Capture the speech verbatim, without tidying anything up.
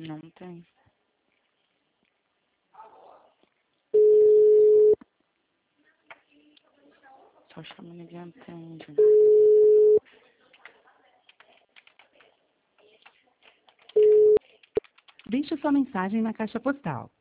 Não tem. Só chama ninguém atende. Deixe sua mensagem na caixa postal